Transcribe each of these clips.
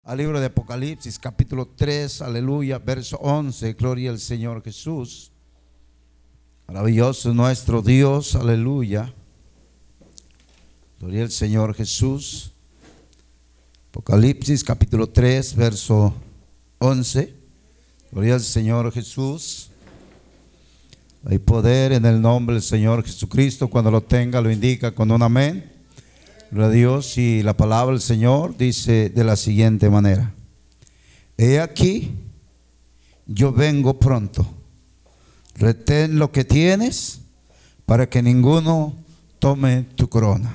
Al libro de Apocalipsis, capítulo 3, aleluya, verso 11, gloria al Señor Jesús. Maravilloso nuestro Dios, aleluya. Gloria al Señor Jesús. Apocalipsis, capítulo 3, verso 11. Gloria al Señor Jesús. Hay poder en el nombre del Señor Jesucristo. Cuando lo tenga, lo indica con un amén. Gloria a Dios. Y la palabra del Señor dice de la siguiente manera: he aquí, yo vengo pronto. Retén lo que tienes para que ninguno tome tu corona.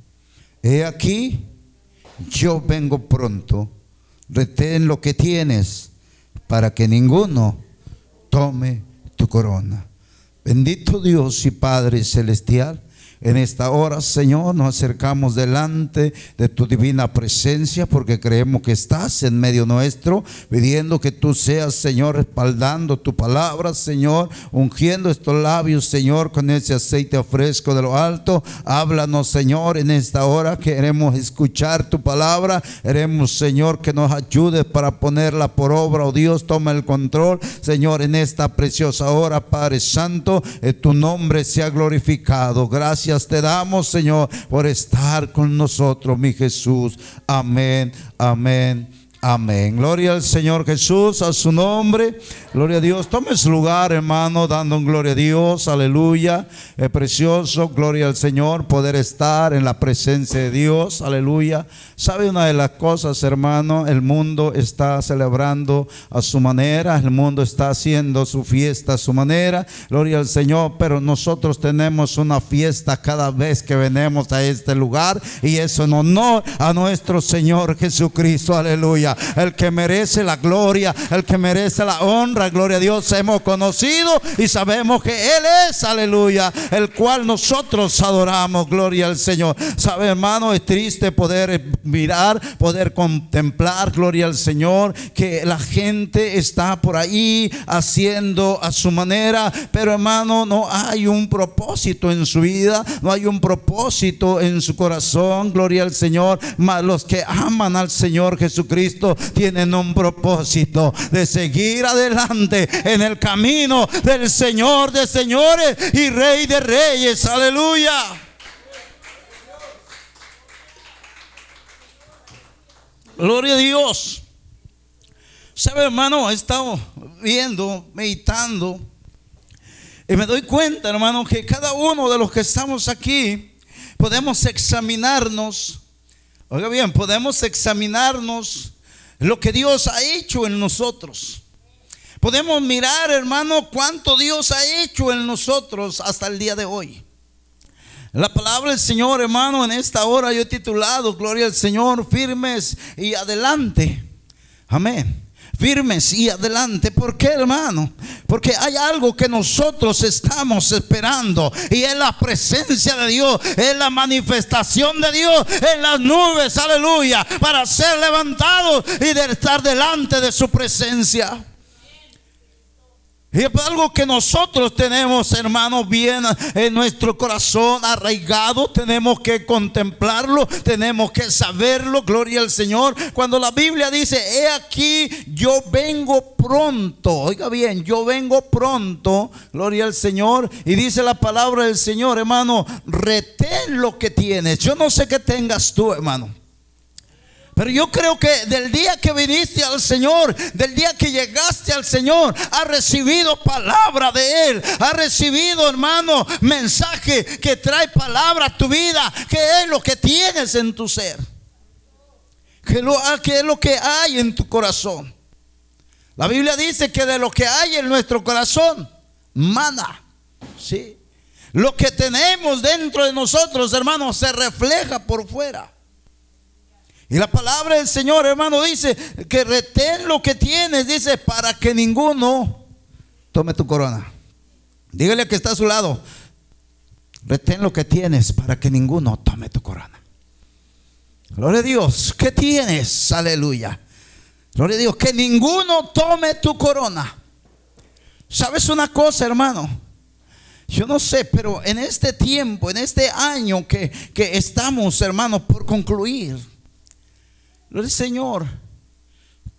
He aquí, yo vengo pronto. Retén lo que tienes para que ninguno tome tu corona. Bendito Dios y Padre celestial, en esta hora, Señor, nos acercamos delante de tu divina presencia porque creemos que estás en medio nuestro, pidiendo que tú seas, Señor, respaldando tu palabra, Señor, ungiendo estos labios, Señor, con ese aceite fresco de lo alto. Háblanos, Señor, en esta hora. Queremos escuchar tu palabra. Queremos, Señor, que nos ayudes para ponerla por obra. Oh Dios, toma el control, Señor, en esta preciosa hora, Padre Santo. Tu nombre sea glorificado. Gracias te damos, Señor, por estar con nosotros, mi Jesús. Amén, amén, amén. Gloria al Señor Jesús, a su nombre. Gloria a Dios. Tome su lugar, hermano, dando gloria a Dios. Aleluya. Es precioso, gloria al Señor, poder estar en la presencia de Dios. Aleluya. ¿Sabe una de las cosas, hermano? El mundo está celebrando a su manera. El mundo está haciendo su fiesta a su manera. Gloria al Señor. Pero nosotros tenemos una fiesta cada vez que venimos a este lugar, y eso en honor a nuestro Señor Jesucristo. Aleluya. El que merece la gloria, el que merece la honra. Gloria a Dios. Hemos conocido y sabemos que Él es, aleluya, el cual nosotros adoramos. Gloria al Señor. ¿Sabe, hermano? Es triste poder mirar, poder contemplar, gloria al Señor, que la gente está por ahí haciendo a su manera, pero, hermano, no hay un propósito en su vida, no hay un propósito en su corazón. Gloria al Señor. Mas los que aman al Señor Jesucristo tienen un propósito de seguir adelante en el camino del Señor de señores y Rey de reyes. Aleluya. Gloria a Dios. ¿Sabe, hermano? He estado viendo, meditando, y me doy cuenta, hermano, que cada uno de los que estamos aquí podemos examinarnos. Oiga bien, podemos examinarnos lo que Dios ha hecho en nosotros. Podemos mirar, hermano, cuánto Dios ha hecho en nosotros hasta el día de hoy. La palabra del Señor, hermano, en esta hora yo he titulado, gloria al Señor, firmes y adelante. Amén. Firmes y adelante. ¿Por qué, hermano? Porque hay algo que nosotros estamos esperando, y es la presencia de Dios, es la manifestación de Dios en las nubes, aleluya, para ser levantados y de estar delante de su presencia. Y es algo que nosotros tenemos, hermanos, bien en nuestro corazón arraigado. Tenemos que contemplarlo, tenemos que saberlo. Gloria al Señor. Cuando la Biblia dice: he aquí, yo vengo pronto. Oiga bien, yo vengo pronto. Gloria al Señor. Y dice la palabra del Señor, hermano: retén lo que tienes. Yo no sé qué tengas tú, hermano, pero yo creo que del día que viniste al Señor, del día que llegaste al Señor, has recibido palabra de Él. Has recibido, hermano, mensaje que trae palabra a tu vida. ¿Qué es lo que tienes en tu ser? ¿Qué es lo que hay en tu corazón? La Biblia dice que de lo que hay en nuestro corazón mana. ¿Sí? Lo que tenemos dentro de nosotros, hermano, se refleja por fuera. Y la palabra del Señor, hermano, dice que retén lo que tienes, dice, para que ninguno tome tu corona. Dígale al que está a su lado: retén lo que tienes para que ninguno tome tu corona. Gloria a Dios. ¿Qué tienes? Aleluya. Gloria a Dios. Que ninguno tome tu corona. ¿Sabes una cosa, hermano? Yo no sé, pero en este tiempo, en este año que estamos, hermano, por concluir, Gloria al Señor,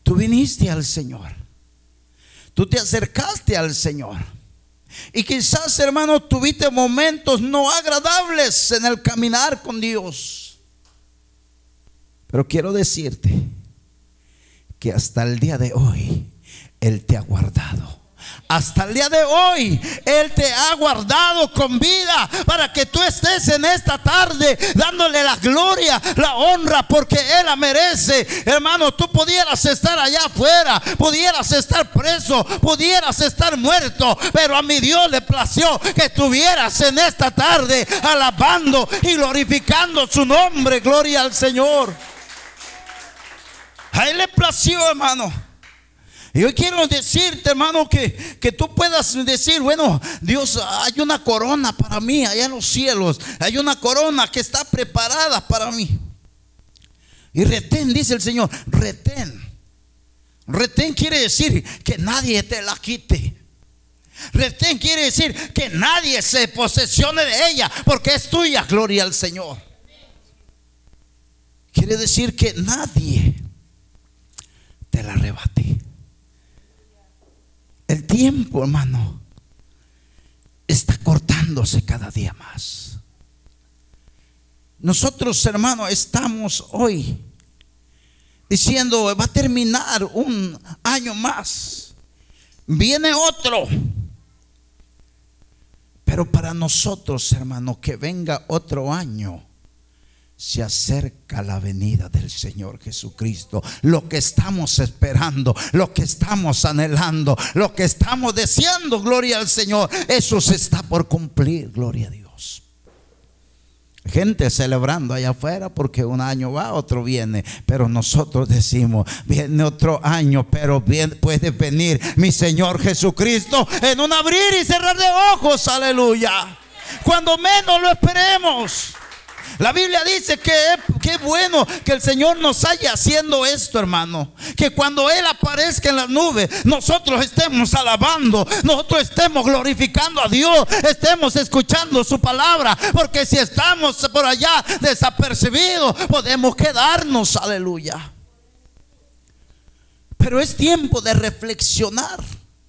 tú viniste al Señor, tú te acercaste al Señor, y quizás, hermano, tuviste momentos no agradables en el caminar con Dios. Pero quiero decirte que hasta el día de hoy Él te ha guardado. Hasta el día de hoy Él te ha guardado con vida para que tú estés en esta tarde dándole la gloria, la honra, porque Él la merece. Hermano, tú pudieras estar allá afuera, pudieras estar preso, pudieras estar muerto, pero a mi Dios le plació que estuvieras en esta tarde alabando y glorificando su nombre. Gloria al Señor. A Él le plació, hermano. Y hoy quiero decirte, hermano, que tú puedas decir: bueno, Dios, hay una corona para mí allá en los cielos. Hay una corona que está preparada para mí. Y retén, dice el Señor, retén. Retén quiere decir que nadie te la quite. Retén quiere decir que nadie se posesione de ella, porque es tuya. Gloria al Señor. Quiere decir que nadie te la arrebate. El tiempo, hermano, está cortándose cada día más. Nosotros, hermano, estamos hoy diciendo: va a terminar un año más, viene otro. Pero para nosotros, hermano, que venga otro año, se acerca la venida del Señor Jesucristo. Lo que estamos esperando, lo que estamos anhelando, lo que estamos deseando, gloria al Señor, eso se está por cumplir. Gloria a Dios. Gente celebrando allá afuera porque un año va, otro viene. Pero nosotros decimos: viene otro año, pero bien puede venir mi Señor Jesucristo en un abrir y cerrar de ojos. Aleluya. Cuando menos lo esperemos. La Biblia dice que es bueno que el Señor nos haya haciendo esto, hermano. Que cuando Él aparezca en las nubes, nosotros estemos alabando, nosotros estemos glorificando a Dios, estemos escuchando su palabra. Porque si estamos por allá desapercibidos, podemos quedarnos. Aleluya. Pero es tiempo de reflexionar.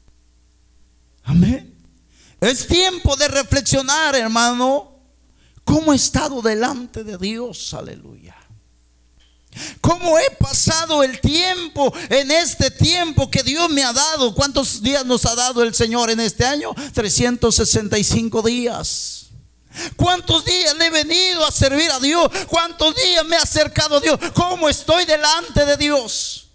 Amén. Es tiempo de reflexionar, hermano. ¿Cómo he estado delante de Dios? Aleluya. ¿Cómo he pasado el tiempo en este tiempo que Dios me ha dado? ¿Cuántos días nos ha dado el Señor en este año? 365 días. ¿Cuántos días le he venido a servir a Dios? ¿Cuántos días me he acercado a Dios? ¿Cómo estoy delante de Dios?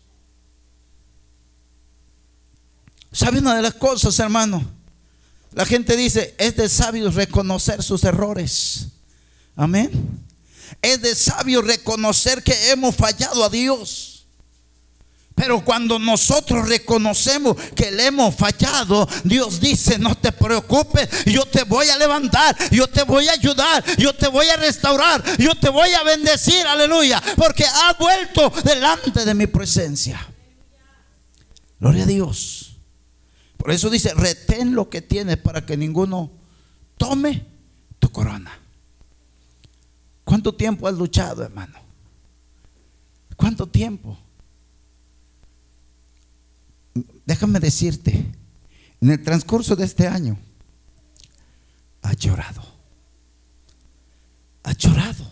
¿Sabe una de las cosas, hermano? La gente dice: es de sabios reconocer sus errores. Amén. Es de sabios reconocer que hemos fallado a Dios. Pero cuando nosotros reconocemos que le hemos fallado, Dios dice: no te preocupes, yo te voy a levantar, yo te voy a ayudar, yo te voy a restaurar, yo te voy a bendecir. Aleluya. Porque has vuelto delante de mi presencia. Gloria a Dios. Por eso dice: retén lo que tienes para que ninguno tome tu corona. ¿Cuánto tiempo has luchado, hermano? ¿Cuánto tiempo? Déjame decirte, en el transcurso de este año has llorado. Has llorado.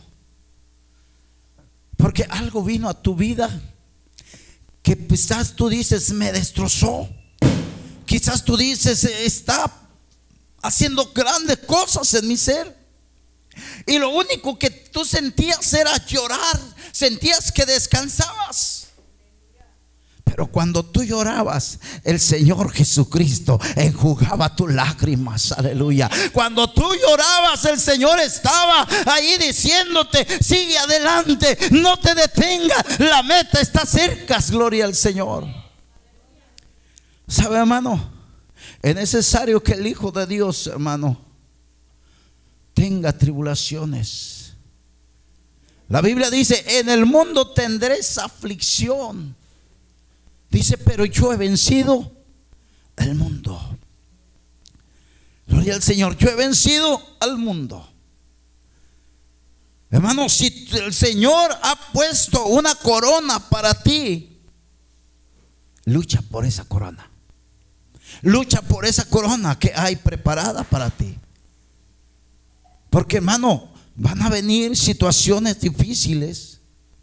Porque algo vino a tu vida que quizás tú dices: me destrozó. Quizás tú dices: está haciendo grandes cosas en mi ser. Y lo único que tú sentías era llorar. Sentías que descansabas. Pero cuando tú llorabas, el Señor Jesucristo enjugaba tus lágrimas. Aleluya. Cuando tú llorabas, el Señor estaba ahí diciéndote: sigue adelante, no te detengas, la meta está cerca. Gloria al Señor. ¿Sabe, hermano? Es necesario que el Hijo de Dios, hermano, tenga tribulaciones. La Biblia dice: en el mundo tendréis aflicción. Dice: pero yo he vencido al mundo. Gloria al Señor. Yo he vencido al mundo. Hermano, si el Señor ha puesto una corona para ti, lucha por esa corona. Lucha por esa corona que hay preparada para ti. Porque, hermano, van a venir situaciones difíciles.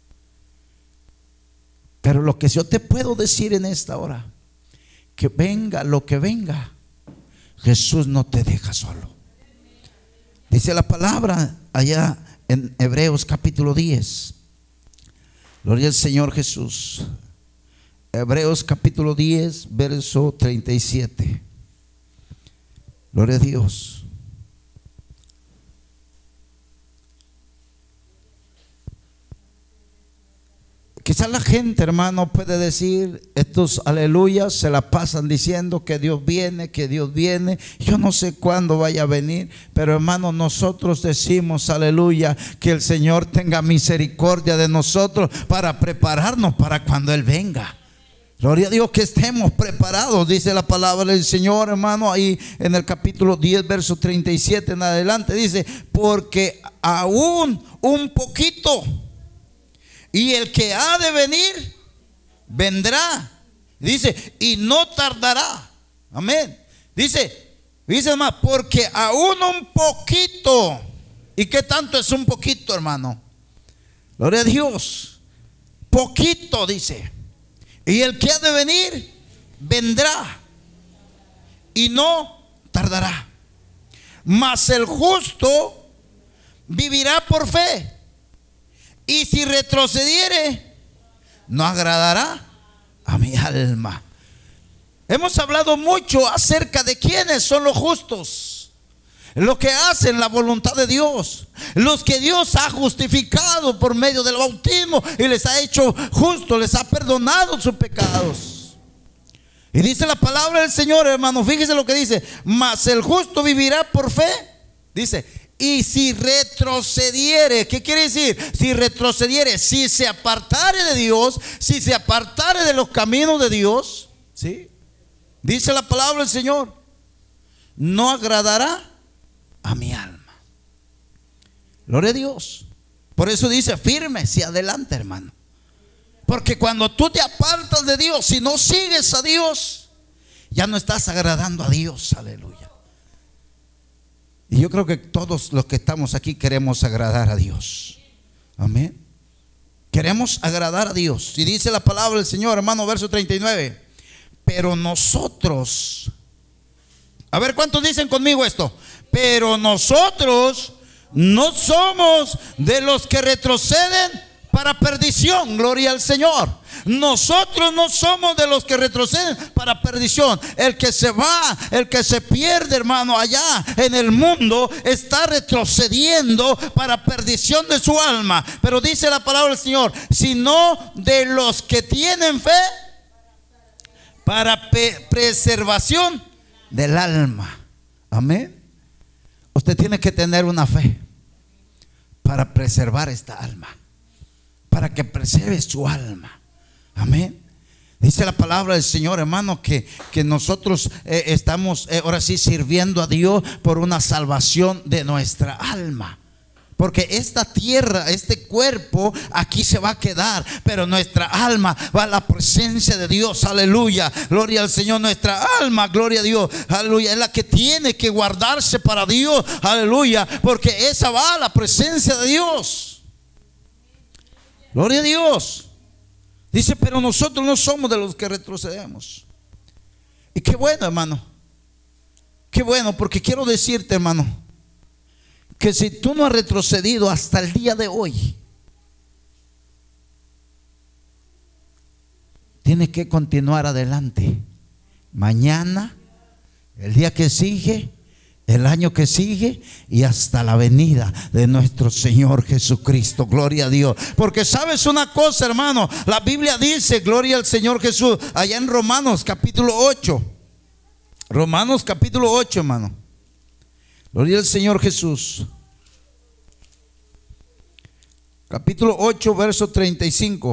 Pero lo que yo te puedo decir en esta hora, que venga lo que venga, Jesús no te deja solo. Dice la palabra allá en Hebreos capítulo 10. Gloria al Señor Jesús. Hebreos capítulo 10, verso 37. Gloria a Dios. Quizás la gente, hermano, puede decir, estos aleluyas se la pasan diciendo que Dios viene, que Dios viene. Yo no sé cuándo vaya a venir, pero hermano, nosotros decimos, aleluya, que el Señor tenga misericordia de nosotros para prepararnos para cuando Él venga. Gloria a Dios, que estemos preparados, dice la palabra del Señor, hermano, ahí en el capítulo 10, verso 37 en adelante, dice, porque aún un poquito, y el que ha de venir, vendrá. Dice, y no tardará. Amén. Dice más, porque aún un poquito. ¿Y qué tanto es un poquito, hermano? Gloria a Dios. Poquito, dice. Y el que ha de venir, vendrá. Y no tardará. Mas el justo vivirá por fe. Y si retrocediere, no agradará a mi alma. Hemos hablado mucho acerca de quiénes son los justos, los que hacen la voluntad de Dios, los que Dios ha justificado por medio del bautismo y les ha hecho justos, les ha perdonado sus pecados. Y dice la palabra del Señor, hermano, fíjese lo que dice: mas el justo vivirá por fe. Dice, y si retrocediere, ¿qué quiere decir? Si retrocediere, si se apartare de Dios, si se apartare de los caminos de Dios, ¿sí? Dice la palabra del Señor, no agradará a mi alma. Gloria a Dios. Por eso dice, firme hacia adelante, hermano. Porque cuando tú te apartas de Dios, si no sigues a Dios, ya no estás agradando a Dios. Aleluya. Y yo creo que todos los que estamos aquí queremos agradar a Dios. Amén. Queremos agradar a Dios. Y dice la palabra del Señor, hermano, verso 39. Pero nosotros, a ver, ¿cuántos dicen conmigo esto? Pero nosotros no somos de los que retroceden para perdición. Gloria al Señor. Nosotros no somos de los que retroceden para perdición. El que se va, el que se pierde, hermano, allá en el mundo, está retrocediendo para perdición de su alma. Pero dice la palabra del Señor, sino de los que tienen fe para preservación del alma. Amén. Usted tiene que tener una fe para preservar esta alma, para que preserve su alma. Amén. Dice la palabra del Señor, hermano, que nosotros estamos ahora sí sirviendo a Dios por una salvación de nuestra alma. Porque esta tierra, este cuerpo aquí se va a quedar, pero nuestra alma va a la presencia de Dios. Aleluya, gloria al Señor. Nuestra alma, gloria a Dios, aleluya, es la que tiene que guardarse para Dios. Aleluya, porque esa va a la presencia de Dios. Gloria a Dios. Dice, pero nosotros no somos de los que retrocedemos. Y qué bueno, hermano. Qué bueno, porque quiero decirte, hermano, que si tú no has retrocedido hasta el día de hoy, tienes que continuar adelante. Mañana, el día que sigue, el año que sigue y hasta la venida de nuestro Señor Jesucristo. Gloria a Dios. Porque sabes una cosa, hermano, la Biblia dice, gloria al Señor Jesús, allá en Romanos capítulo 8. Romanos capítulo 8, hermano. Gloria al Señor Jesús. Capítulo 8, verso 35.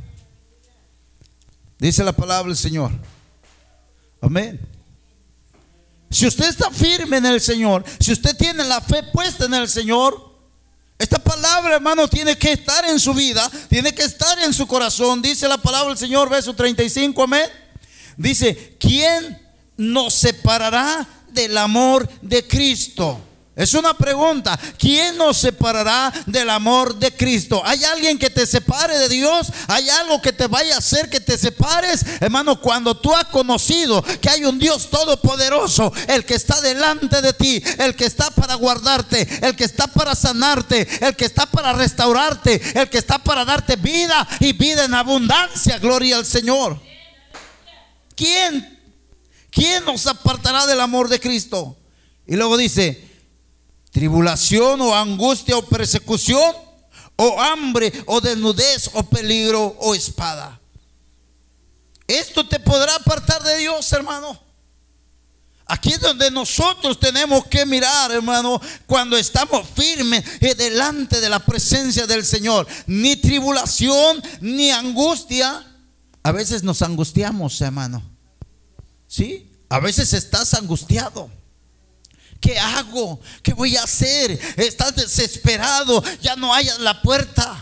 Dice la palabra del Señor. Amén. Si usted está firme en el Señor, si usted tiene la fe puesta en el Señor, esta palabra, hermano, tiene que estar en su vida, tiene que estar en su corazón. Dice la palabra del Señor, verso 35, amén. Dice, ¿quién nos separará del amor de Cristo? Es una pregunta. ¿Quién nos separará del amor de Cristo? ¿Hay alguien que te separe de Dios? ¿Hay algo que te vaya a hacer que te separes? Hermano, cuando tú has conocido que hay un Dios todopoderoso, el que está delante de ti, el que está para guardarte, el que está para sanarte, el que está para restaurarte, el que está para darte vida y vida en abundancia, gloria al Señor. ¿Quién nos apartará del amor de Cristo? Y luego dice, tribulación o angustia o persecución o hambre o desnudez o peligro o espada. Esto te podrá apartar de Dios, hermano. Aquí es donde nosotros tenemos que mirar, hermano, cuando estamos firmes delante de la presencia del Señor. Ni tribulación ni angustia. A veces nos angustiamos, hermano. ¿Sí? A veces estás angustiado. ¿Qué hago? ¿Qué voy a hacer? Estás desesperado, ya no hayas la puerta.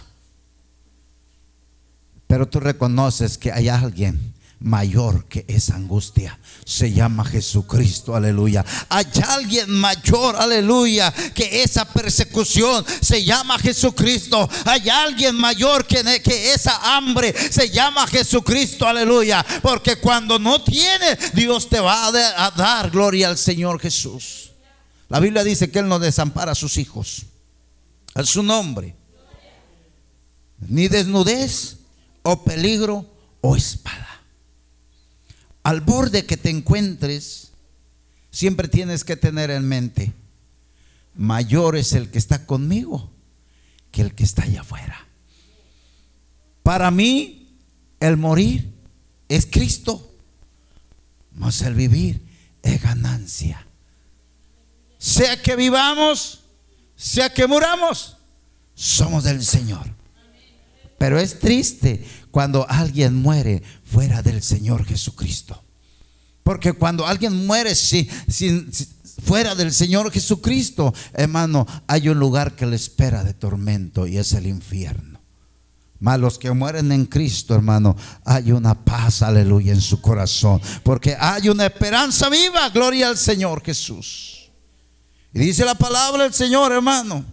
Pero tú reconoces que hay alguien mayor que esa angustia. Se llama Jesucristo, aleluya. Hay alguien mayor, aleluya, que esa persecución. Se llama Jesucristo. Hay alguien mayor que esa hambre. Se llama Jesucristo, aleluya. Porque cuando no tienes, Dios te va a dar, gloria al Señor Jesús. La Biblia dice que Él no desampara a sus hijos. A su nombre. Ni desnudez o peligro o espada. Al borde que te encuentres, siempre tienes que tener en mente, mayor es el que está conmigo que el que está allá afuera. Para mí, el morir es Cristo, mas el vivir es ganancia. Sea que vivamos, sea que muramos, somos del Señor. Pero es triste cuando alguien muere fuera del Señor Jesucristo. Porque cuando alguien muere fuera del Señor Jesucristo, hermano, hay un lugar que le espera de tormento y es el infierno. Mas los que mueren en Cristo, hermano, hay una paz, aleluya, en su corazón. Porque hay una esperanza viva, gloria al Señor Jesús. Y dice la palabra del Señor, hermano.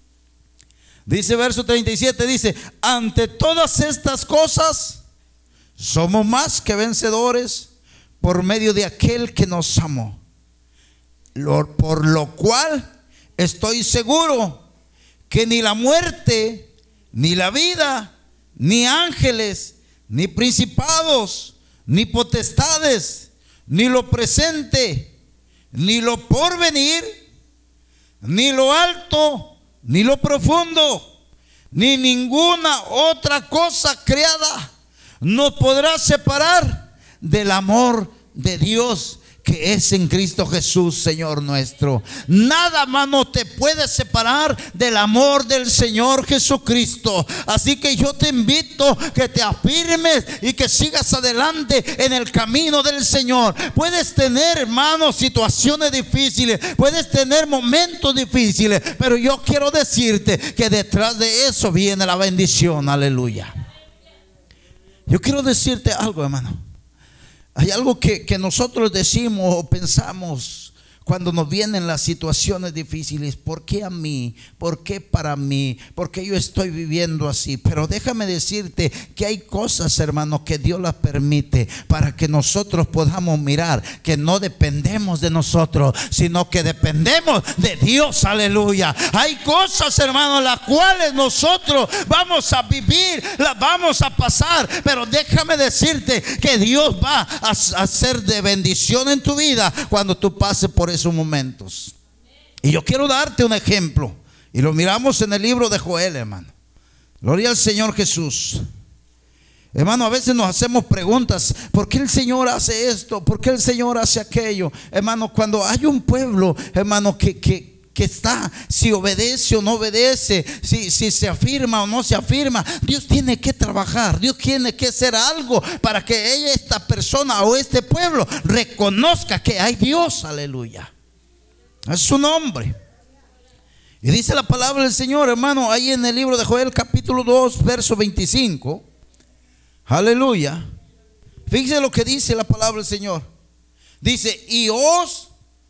Dice verso 37, dice, ante todas estas cosas somos más que vencedores por medio de aquel que nos amó. Por lo cual estoy seguro que ni la muerte, ni la vida, ni ángeles, ni principados, ni potestades, ni lo presente, ni lo porvenir, ni lo alto, ni lo profundo, ni ninguna otra cosa creada nos podrá separar del amor de Dios que es en Cristo Jesús, Señor nuestro. Nada más no te puede separar del amor del Señor Jesucristo. Así que yo te invito que te afirmes y que sigas adelante en el camino del Señor. Puedes tener, hermanos, situaciones difíciles, puedes tener momentos difíciles, pero yo quiero decirte que detrás de eso viene la bendición, aleluya. Yo quiero decirte algo, hermano. Hay algo que nosotros decimos o pensamos cuando nos vienen las situaciones difíciles. ¿Por qué a mí? ¿Por qué para mí? ¿Por qué yo estoy viviendo así? Pero déjame decirte que hay cosas, hermano, que Dios las permite para que nosotros podamos mirar que no dependemos de nosotros, sino que dependemos de Dios, aleluya. Hay cosas, hermano, las cuales nosotros vamos a vivir, las vamos a pasar, pero déjame decirte que Dios va a hacer de bendición en tu vida cuando tú pases por esos momentos. Y yo quiero darte un ejemplo, y lo miramos en el libro de Joel, hermano. Gloria al Señor Jesús. Hermano, a veces nos hacemos preguntas: ¿por qué el Señor hace esto? ¿Por qué el Señor hace aquello? Hermano, cuando hay un pueblo, hermano, que está, si obedece o no obedece, si se afirma o no se afirma, Dios tiene que trabajar, Dios tiene que hacer algo para que esta persona o este pueblo reconozca que hay Dios, aleluya. Es su nombre. Y dice la palabra del Señor, hermano, ahí en el libro de Joel capítulo 2 verso 25, aleluya. Fíjese lo que dice la palabra del Señor. Dice: y os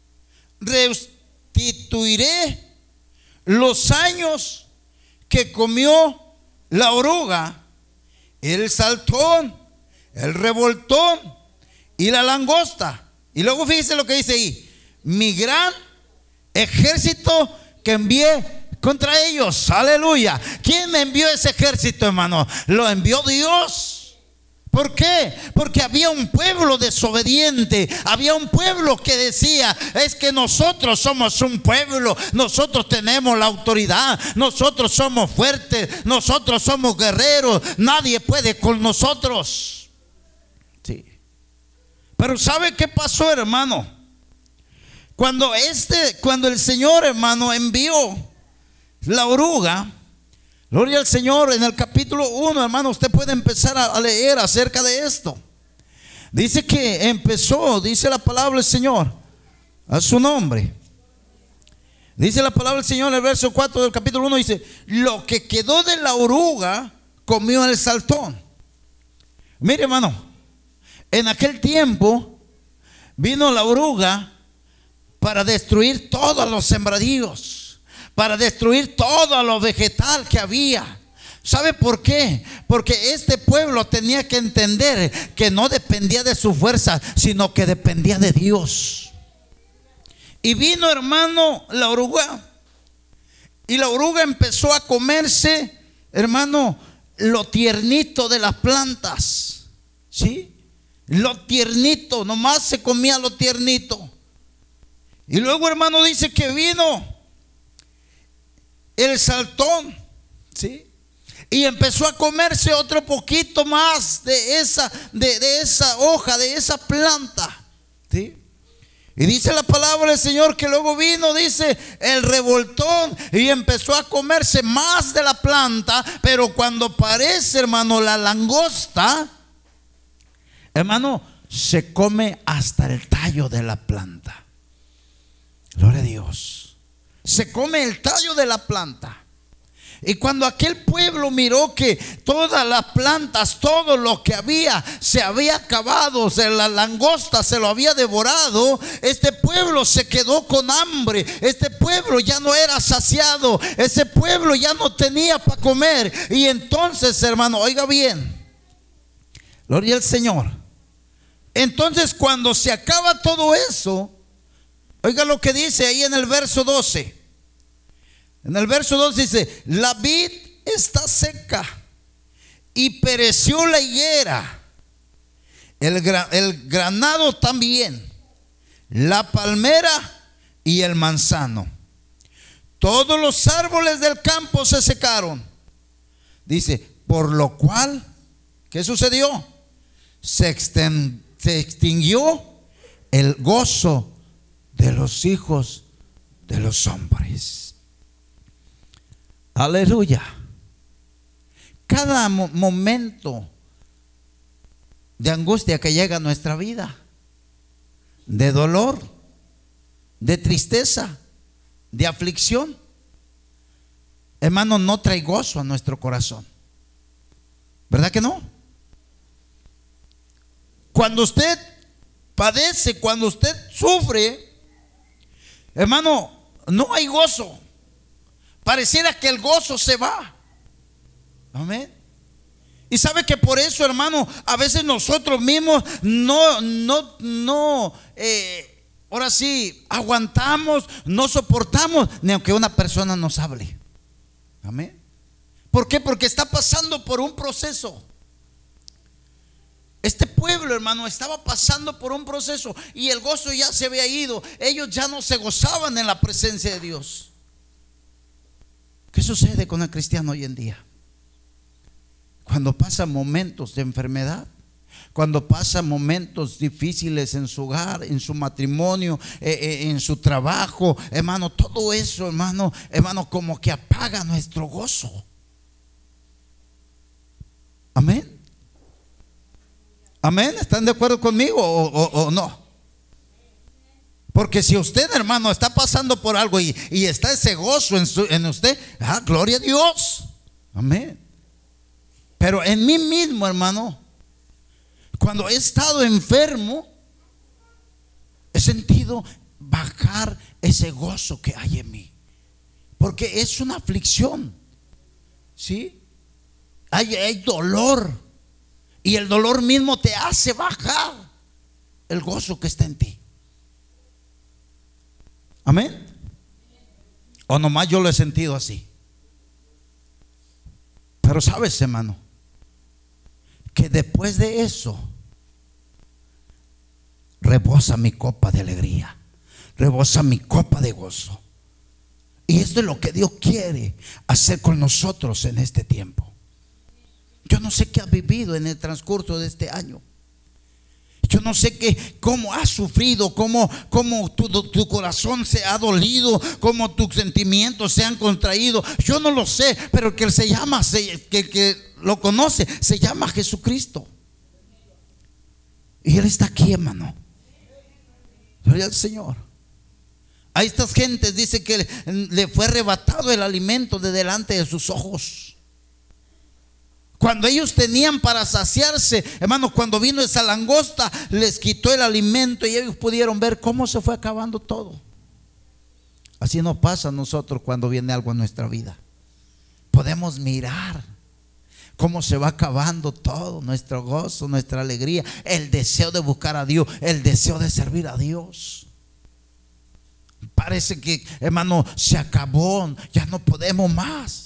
restituiré los años que comió la oruga, el saltón, el revoltón y la langosta. Y luego fíjese lo que dice ahí: mi gran ejército que envié contra ellos. Aleluya. ¿Quién me envió ese ejército, hermano? Lo envió Dios. ¿Por qué? Porque había un pueblo desobediente. Había un pueblo que decía: es que nosotros somos un pueblo, nosotros tenemos la autoridad, nosotros somos fuertes, nosotros somos guerreros, nadie puede con nosotros. Sí. Pero ¿sabe qué pasó, hermano? Cuando el Señor, hermano, envió la oruga, gloria al Señor, en el capítulo 1, hermano, usted puede empezar a leer acerca de esto. Dice que empezó, dice la palabra del Señor, a su nombre. Dice la palabra del Señor en el verso 4 del capítulo 1, dice: lo que quedó de la oruga comió el saltón. Mire, hermano, en aquel tiempo vino la oruga para destruir todos los sembradíos, para destruir todo lo vegetal que había. ¿Sabe por qué? Porque este pueblo tenía que entender que no dependía de su fuerza, sino que dependía de Dios. Y vino, hermano, la oruga, y la oruga empezó a comerse, hermano, lo tiernito de las plantas. ¿Sí? Lo tiernito, nomás se comía lo tiernito. Y luego, hermano, dice que vino el saltón, ¿sí? Y empezó a comerse otro poquito más de esa hoja, de esa planta, ¿sí? Y dice la palabra del Señor que luego vino, dice, el revoltón, y empezó a comerse más de la planta. Pero cuando parece, hermano, la langosta, hermano, se come hasta el tallo de la planta. Gloria a Dios. Se come el tallo de la planta. Y cuando aquel pueblo miró que todas las plantas, todo lo que había, se había acabado, la langosta se lo había devorado, este pueblo se quedó con hambre. Este pueblo ya no era saciado. Ese pueblo ya no tenía para comer. Y entonces, hermano, oiga bien, gloria al Señor. Entonces, cuando se acaba todo eso, oiga lo que dice ahí en el verso 12. En el verso 2 dice: la vid está seca y pereció la higuera, el granado también, la palmera y el manzano. Todos los árboles del campo se secaron. Dice: por lo cual, ¿qué sucedió? Se extinguió el gozo de los hijos de los hombres. Aleluya. Cada momento de angustia que llega a nuestra vida, de dolor, de tristeza, de aflicción, hermano, no trae gozo a nuestro corazón. ¿Verdad que no? Cuando usted padece, cuando usted sufre, hermano, no hay gozo. Pareciera que el gozo se va. Amén. Y sabe que por eso, hermano, a veces nosotros mismos ahora sí, aguantamos, no soportamos, ni aunque una persona nos hable. Amén. ¿Por qué? Porque está pasando por un proceso. Este pueblo, hermano, estaba pasando por un proceso y el gozo ya se había ido. Ellos ya no se gozaban en la presencia de Dios. ¿Qué sucede con el cristiano hoy en día? Cuando pasa momentos de enfermedad, cuando pasa momentos difíciles en su hogar, en su matrimonio, en su trabajo, hermano, todo eso, hermano, como que apaga nuestro gozo. Amén. Amén. ¿Están de acuerdo conmigo o no? Porque si usted, hermano, está pasando por algo y está ese gozo en usted, gloria a Dios. Amén. Pero en mí mismo, hermano, Cuando he estado enfermo, he sentido bajar ese gozo que hay en mí, porque es una aflicción, ¿sí? Hay dolor, y el dolor mismo te hace bajar el gozo que está en ti. Amén. O nomás yo lo he sentido así. Pero sabes, hermano, que después de eso rebosa mi copa de alegría, rebosa mi copa de gozo. Y esto es lo que Dios quiere hacer con nosotros en este tiempo. Yo no sé qué has vivido en el transcurso de este año. Yo no sé cómo has sufrido, cómo tu corazón se ha dolido, cómo tus sentimientos se han contraído. Yo no lo sé, pero el que se llama, que lo conoce, se llama Jesucristo. Y Él está aquí, hermano. Gloria al Señor. A estas gentes dice que le fue arrebatado el alimento de delante de sus ojos. Cuando ellos tenían para saciarse, hermanos, cuando vino esa langosta, les quitó el alimento y ellos pudieron ver cómo se fue acabando todo. Así nos pasa a nosotros cuando viene algo en nuestra vida. Podemos mirar cómo se va acabando todo, nuestro gozo, nuestra alegría, el deseo de buscar a Dios, el deseo de servir a Dios. Parece que, hermano, se acabó, ya no podemos más.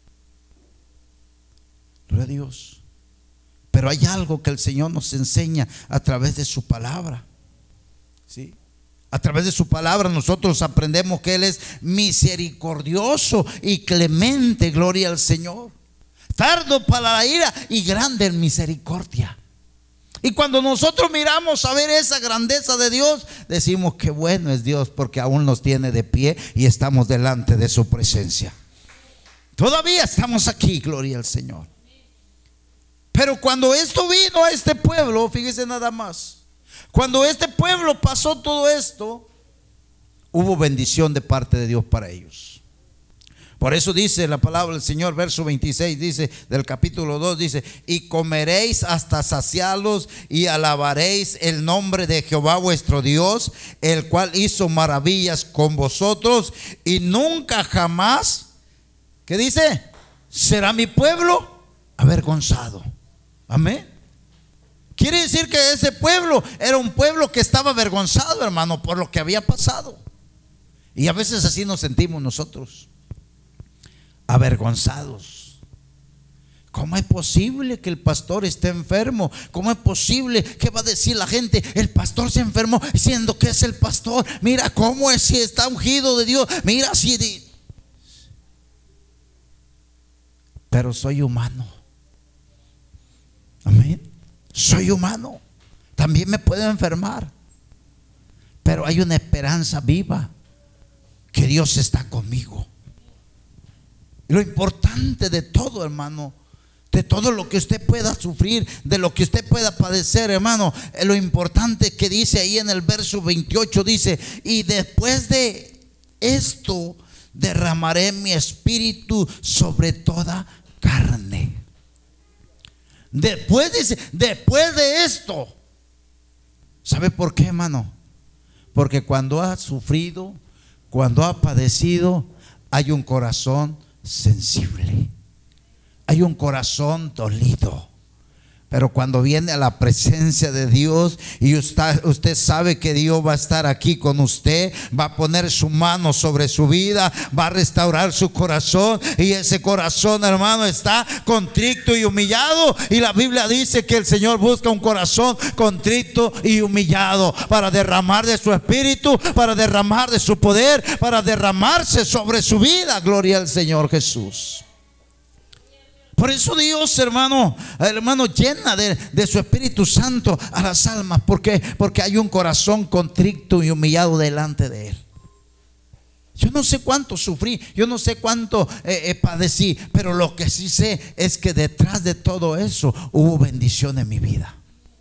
Gloria a Dios. Pero hay algo que el Señor nos enseña a través de su palabra, ¿sí? A través de su palabra nosotros aprendemos que Él es misericordioso y clemente. Gloria al Señor. Tardo para la ira y grande en misericordia. Y cuando nosotros miramos a ver esa grandeza de Dios, decimos que bueno es Dios, porque aún nos tiene de pie y estamos delante de su presencia. Todavía estamos aquí, gloria al Señor. Pero cuando esto vino a este pueblo, fíjese nada más, cuando este pueblo pasó todo esto, hubo bendición de parte de Dios para ellos. Por eso dice la palabra del Señor, verso 26, dice del capítulo 2, dice: y comeréis hasta saciarlos y alabaréis el nombre de Jehová vuestro Dios, el cual hizo maravillas con vosotros, y nunca jamás, ¿qué dice? Será mi pueblo avergonzado. Amén. Quiere decir que ese pueblo era un pueblo que estaba avergonzado, hermano, por lo que había pasado. Y a veces así nos sentimos nosotros, avergonzados. ¿Cómo es posible que el pastor esté enfermo? ¿Cómo es posible que va a decir la gente: el pastor se enfermó, siendo que es el pastor? Mira cómo es, si está ungido de Dios. Mira si... Pero soy humano. Amén. Soy humano. También me puedo enfermar. Pero hay una esperanza viva, que Dios está conmigo. Y lo importante de todo, hermano, de todo lo que usted pueda sufrir, de lo que usted pueda padecer, hermano, lo importante que dice ahí en el verso 28, dice: y después de esto derramaré mi espíritu sobre toda carne. Después dice, después de esto. ¿Sabe por qué, hermano? Porque cuando ha sufrido, cuando ha padecido, hay un corazón sensible, hay un corazón dolido. Pero cuando viene a la presencia de Dios y usted sabe que Dios va a estar aquí con usted, va a poner su mano sobre su vida, va a restaurar su corazón, y ese corazón, hermano, está contrito y humillado. Y la Biblia dice que el Señor busca un corazón contrito y humillado para derramar de su espíritu, para derramar de su poder, para derramarse sobre su vida. Gloria al Señor Jesús. Por eso Dios, hermano, llena de su Espíritu Santo a las almas. ¿Por qué? Porque hay un corazón contrito y humillado delante de Él. Yo no sé cuánto sufrí, yo no sé cuánto padecí, pero lo que sí sé es que detrás de todo eso hubo bendición en mi vida.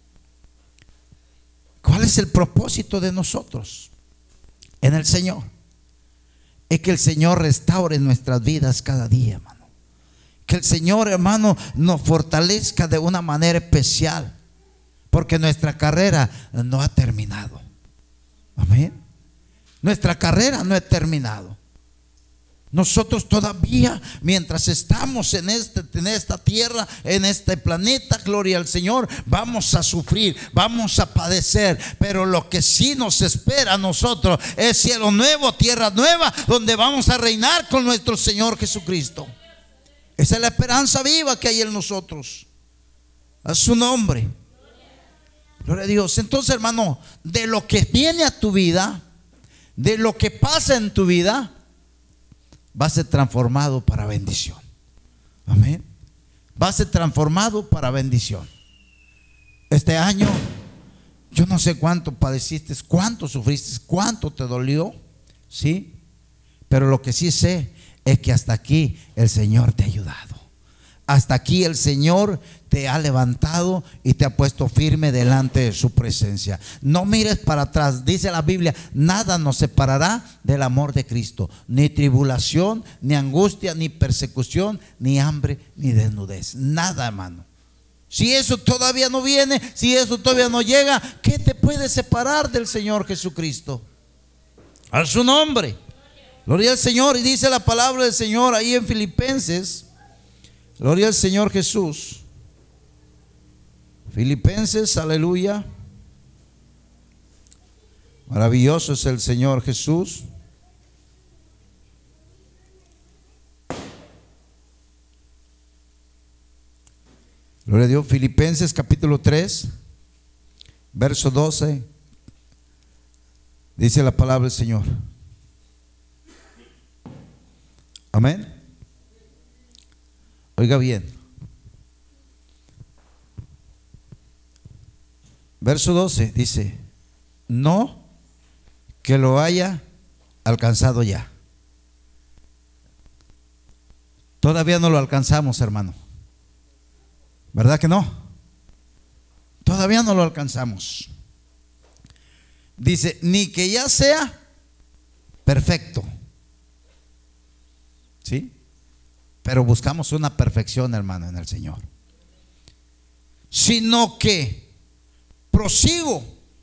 ¿Cuál es el propósito de nosotros en el Señor? Es que el Señor restaure nuestras vidas cada día, hermano. Que el Señor, hermano, nos fortalezca de una manera especial. porque nuestra carrera no ha terminado. Amén. Nuestra carrera no ha terminado. Nosotros todavía, mientras estamos en esta tierra, en este planeta, gloria al Señor, vamos a sufrir, vamos a padecer. Pero lo que sí nos espera a nosotros es cielo nuevo, tierra nueva, donde vamos a reinar con nuestro Señor Jesucristo. Esa es la esperanza viva que hay en nosotros. A su nombre. Gloria a Dios. Entonces, hermano, de lo que viene a tu vida, de lo que pasa en tu vida, va a ser transformado para bendición. Amén. Va a ser transformado para bendición. Este año, yo no sé cuánto padeciste, cuánto sufriste, cuánto te dolió, ¿sí? Pero lo que sí sé es que hasta aquí el Señor te ha ayudado. Hasta aquí el Señor te ha levantado y te ha puesto firme delante de su presencia. No mires para atrás. Dice la Biblia: nada nos separará del amor de Cristo. Ni tribulación, ni angustia, ni persecución, ni hambre, ni desnudez. Nada, hermano. Si eso todavía no viene, si eso todavía no llega, ¿qué te puede separar del Señor Jesucristo? A su nombre. Gloria al Señor. Y dice la palabra del Señor ahí en Filipenses. Gloria al Señor Jesús. Filipenses, aleluya. Maravilloso es el Señor Jesús. Gloria a Dios. Filipenses capítulo 3, verso 12. Dice la palabra del Señor. Amén. Oiga bien. Verso 12 dice: no que lo haya alcanzado ya. Todavía no lo alcanzamos, hermano. ¿Verdad que no? Todavía no lo alcanzamos. Dice: ni que ya sea perfecto. ¿Sí? Pero buscamos una perfección, hermano, en el Señor. Sino que prosigo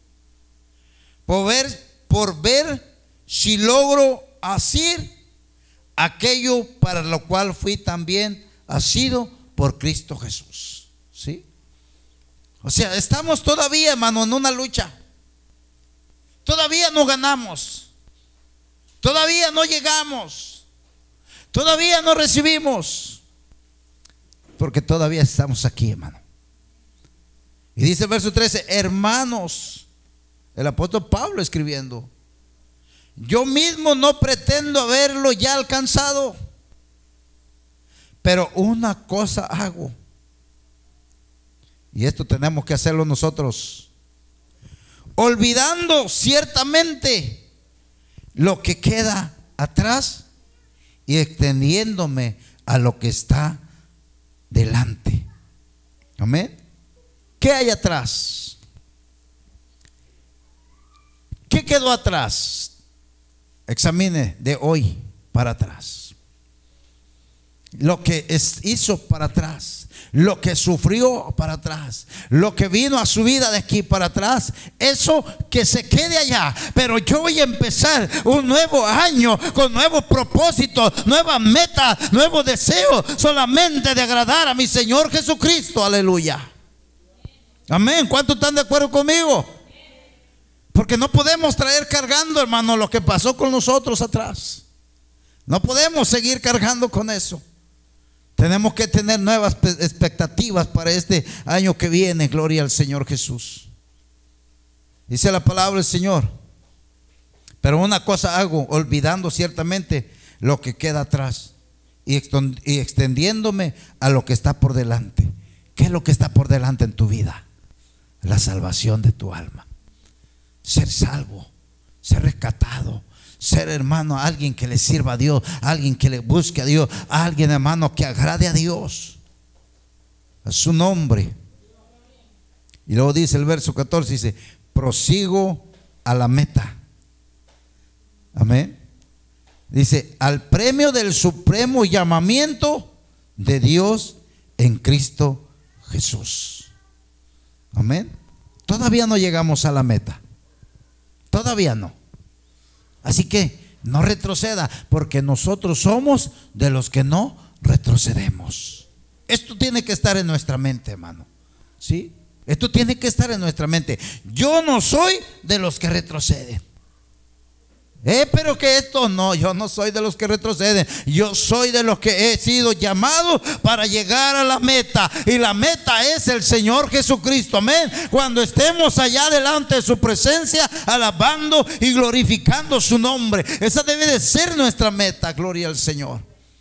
por ver si logro hacer aquello para lo cual fui también asido por Cristo Jesús. ¿Sí? O sea, estamos todavía, hermano, en una lucha. Todavía no ganamos. Todavía no llegamos. Todavía no recibimos, porque todavía estamos aquí, hermano. Y dice el verso 13: hermanos, el apóstol Pablo escribiendo: yo mismo no pretendo haberlo ya alcanzado, pero una cosa hago, y esto tenemos que hacerlo nosotros, olvidando ciertamente lo que queda atrás y extendiéndome a lo que está delante. Amén. ¿Qué hay atrás? ¿Qué quedó atrás? Examine de hoy para atrás. Lo que hizo para atrás, lo que sufrió para atrás, lo que vino a su vida de aquí para atrás, eso que se quede allá. Pero yo voy a empezar un nuevo año con nuevos propósitos, nuevas metas, nuevos deseos, solamente de agradar a mi Señor Jesucristo. Aleluya. Amén. ¿Cuántos están de acuerdo conmigo? Porque no podemos traer cargando, hermano, lo que pasó con nosotros atrás. No podemos seguir cargando con eso. Tenemos que tener nuevas expectativas para este año que viene. Gloria al Señor Jesús. Dice la palabra del Señor: pero una cosa hago, olvidando ciertamente lo que queda atrás y extendiéndome a lo que está por delante. ¿Qué es lo que está por delante en tu vida? La salvación de tu alma. Ser salvo, ser rescatado, ser, hermano, alguien que le sirva a Dios, alguien que le busque a Dios, alguien, hermano, que agrade a Dios, a su nombre. Y luego dice el verso 14, dice: prosigo a la meta. Amén. Dice: al premio del supremo llamamiento de Dios en Cristo Jesús. Amén. Todavía no llegamos a la meta. Todavía no. Así que no retroceda, porque nosotros somos de los que no retrocedemos. Esto tiene que estar en nuestra mente, hermano. ¿Sí? Esto tiene que estar en nuestra mente. Yo no soy de los que retroceden. Pero que esto no, yo no soy de los que retroceden. Yo soy de los que he sido llamado para llegar a la meta. Y la meta es el Señor Jesucristo. Amén. Cuando estemos allá delante de su presencia, alabando y glorificando su nombre. Esa debe de ser nuestra meta. Gloria al Señor.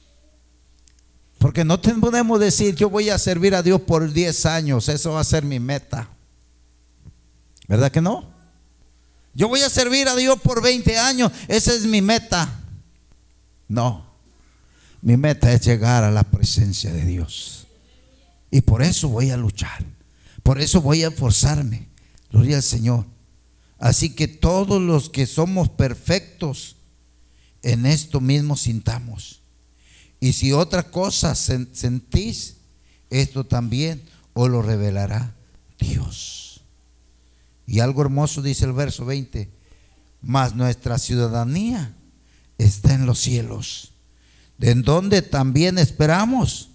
Porque no podemos decir, yo voy a servir a Dios por 10 años. Eso va a ser mi meta. ¿Verdad que no? Yo voy a servir a Dios por 20 años. Esa es mi meta. No. Mi meta es llegar a la presencia de Dios. Y por eso voy a luchar. Por eso voy a esforzarme. Gloria al Señor. Así que todos los que somos perfectos, en esto mismo sintamos. Y si otra cosa sentís, esto también os lo revelará Dios. Y algo hermoso dice el verso 20: mas nuestra ciudadanía está en los cielos, de donde también esperamos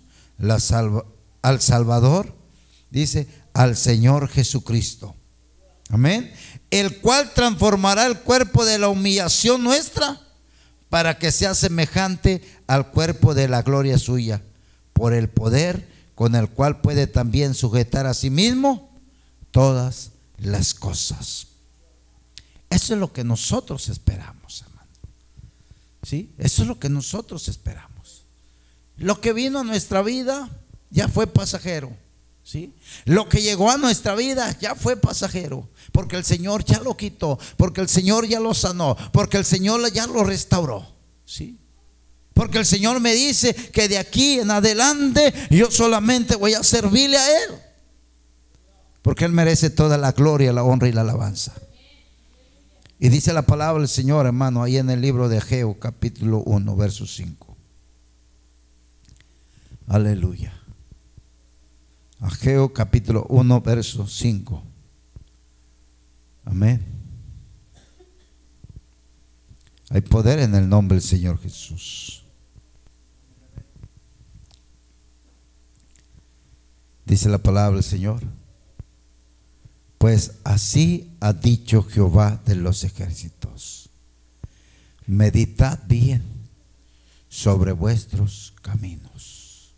al Salvador, dice, al Señor Jesucristo. Amén. El cual transformará el cuerpo de la humillación nuestra para que sea semejante al cuerpo de la gloria suya, por el poder con el cual puede también sujetar a sí mismo todas las cosas. Eso es lo que nosotros esperamos, hermano. ¿Sí? Eso es lo que nosotros esperamos. Lo que vino a nuestra vida ya fue pasajero. ¿Sí? Lo que llegó a nuestra vida ya fue pasajero, porque el Señor ya lo quitó, porque el Señor ya lo sanó, porque el Señor ya lo restauró. ¿Sí? Porque el Señor me dice que de aquí en adelante yo solamente voy a servirle a Él, porque Él merece toda la gloria, la honra y la alabanza. Y dice la palabra del Señor, hermano, ahí en el libro de Ageo, capítulo 1, verso 5. Aleluya. Ageo capítulo 1, verso 5. Amén. Hay poder en el nombre del Señor Jesús. Dice la palabra del Señor: pues así ha dicho Jehová de los ejércitos: meditad bien sobre vuestros caminos.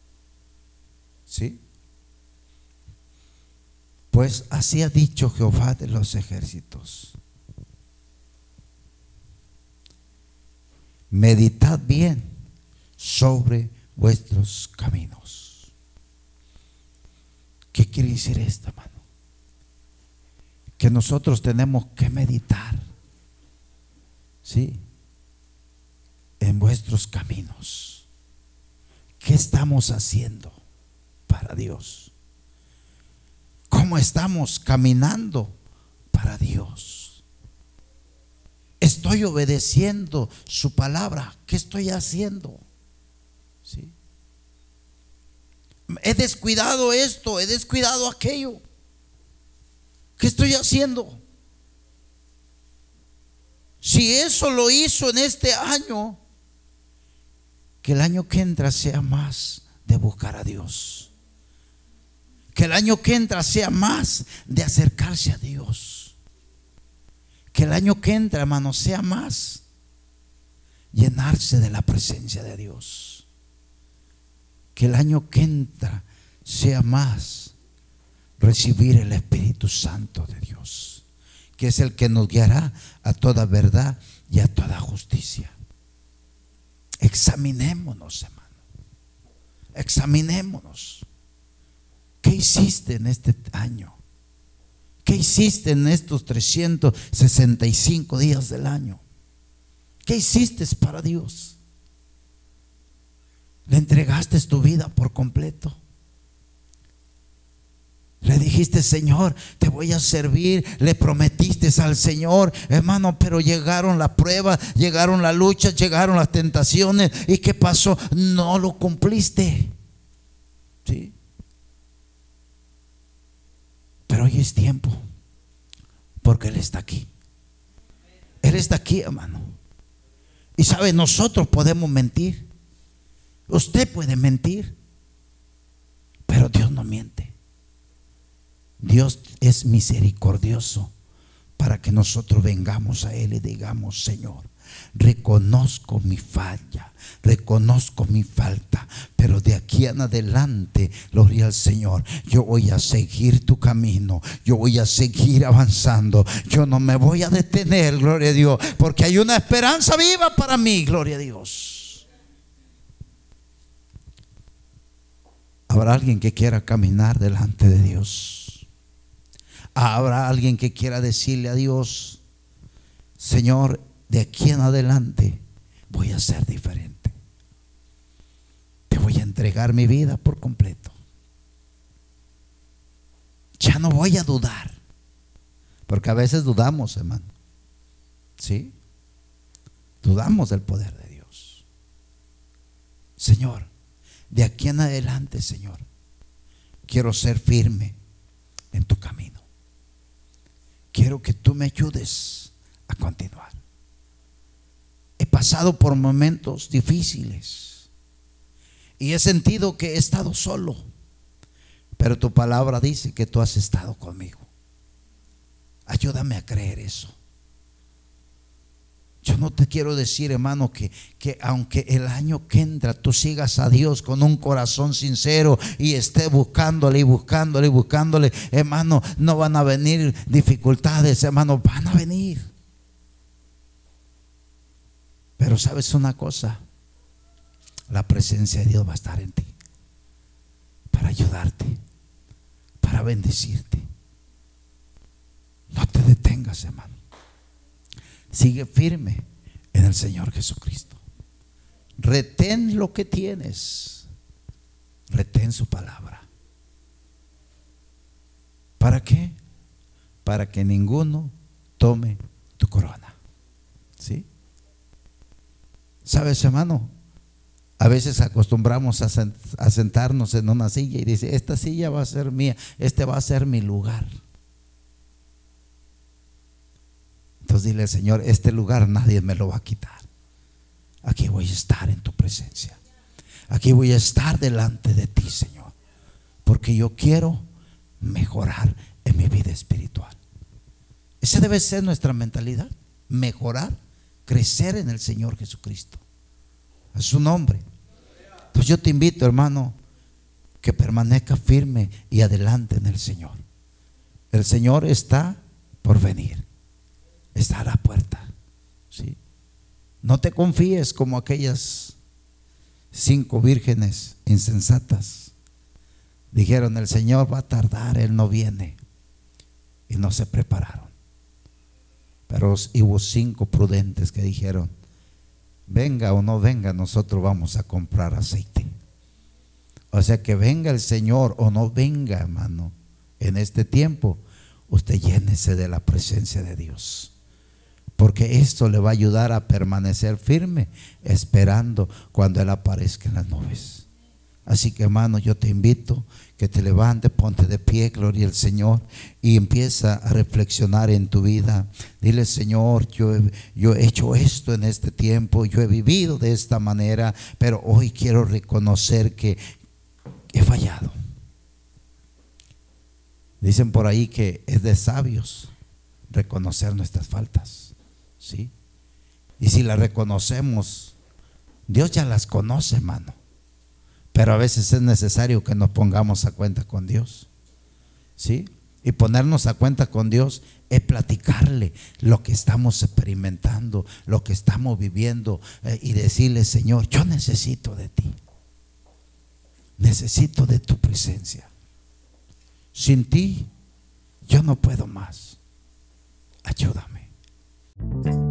¿Sí? Pues así ha dicho Jehová de los ejércitos: meditad bien sobre vuestros caminos. ¿Qué quiere decir esto, hermano? Que nosotros tenemos que meditar, ¿sí?, en vuestros caminos. ¿Qué estamos haciendo para Dios? ¿Cómo estamos caminando para Dios? ¿Estoy obedeciendo su palabra? ¿Qué estoy haciendo? ¿Sí? He descuidado esto, he descuidado aquello. ¿Qué estoy haciendo? Si eso lo hizo en este año, que el año que entra sea más de buscar a Dios. Que el año que entra sea más de acercarse a Dios. Que el año que entra, hermano, sea más llenarse de la presencia de Dios. Que el año que entra sea más recibir el Espíritu Santo de Dios, que es el que nos guiará a toda verdad y a toda justicia. Examinémonos, hermano. Examinémonos. ¿Qué hiciste en este año? ¿Qué hiciste en estos 365 días del año? ¿Qué hiciste para Dios? ¿Le entregaste tu vida por completo? Le dijiste: Señor, te voy a servir. Le prometiste al Señor, hermano, pero llegaron las pruebas, llegaron las luchas, llegaron las tentaciones. ¿Y qué pasó? No lo cumpliste. ¿Sí? Pero hoy es tiempo, porque Él está aquí. Él está aquí, hermano. Y sabe, nosotros podemos mentir. Usted puede mentir, pero Dios no miente. Dios es misericordioso para que nosotros vengamos a Él y digamos: Señor, reconozco mi falla, reconozco mi falta, pero de aquí en adelante, gloria al Señor, yo voy a seguir tu camino, yo voy a seguir avanzando, yo no me voy a detener, gloria a Dios, porque hay una esperanza viva para mí, gloria a Dios. Habrá alguien que quiera caminar delante de Dios. Habrá alguien que quiera decirle a Dios: Señor, de aquí en adelante voy a ser diferente. Te voy a entregar mi vida por completo. Ya no voy a dudar. Porque a veces dudamos, hermano. ¿Sí? Dudamos del poder de Dios. Señor, de aquí en adelante, Señor, quiero ser firme en tu camino. Quiero que tú me ayudes a continuar. He pasado por momentos difíciles y he sentido que he estado solo, pero tu palabra dice que tú has estado conmigo. Ayúdame a creer eso. Yo no te quiero decir, hermano, que aunque el año que entra tú sigas a Dios con un corazón sincero y estés buscándole y buscándole y buscándole, hermano, no van a venir dificultades, hermano, van a venir. Pero sabes una cosa, la presencia de Dios va a estar en ti para ayudarte, para bendecirte. No te detengas, hermano. Sigue firme en el Señor Jesucristo. Retén lo que tienes. Retén su palabra. ¿Para qué? Para que ninguno tome tu corona. ¿Sí? ¿Sabes, hermano? A veces acostumbramos a sentarnos en una silla y dice: esta silla va a ser mía, este va a ser mi lugar. Entonces dile: Señor, este lugar nadie me lo va a quitar. Aquí voy a estar en tu presencia. Aquí voy a estar delante de ti, Señor, porque yo quiero mejorar en mi vida espiritual. Esa debe ser nuestra mentalidad: mejorar, crecer en el Señor Jesucristo, a su nombre. Entonces yo te invito, hermano, que permanezca firme y adelante en el Señor. El Señor está por venir. Está a la puerta. ¿Sí? No te confíes como aquellas 5 vírgenes insensatas. Dijeron: el Señor va a tardar, Él no viene. Y no se prepararon. Pero hubo 5 prudentes que dijeron: venga o no venga, nosotros vamos a comprar aceite. O sea que venga el Señor o no venga, hermano, en este tiempo, usted llénese de la presencia de Dios, porque esto le va a ayudar a permanecer firme, esperando cuando Él aparezca en las nubes. Así que, hermano, yo te invito que te levantes, ponte de pie, gloria al Señor, y empieza a reflexionar en tu vida. Dile: Señor, yo he hecho esto en este tiempo, yo he vivido de esta manera, pero hoy quiero reconocer que he fallado. Dicen por ahí que es de sabios reconocer nuestras faltas. ¿Sí? Y si las reconocemos, Dios ya las conoce, hermano. Pero a veces es necesario que nos pongamos a cuenta con Dios. ¿Sí? Y ponernos a cuenta con Dios es platicarle lo que estamos experimentando, lo que estamos viviendo, y decirle: Señor, yo necesito de ti. Necesito de tu presencia. Sin ti yo no puedo más. Ayúdame.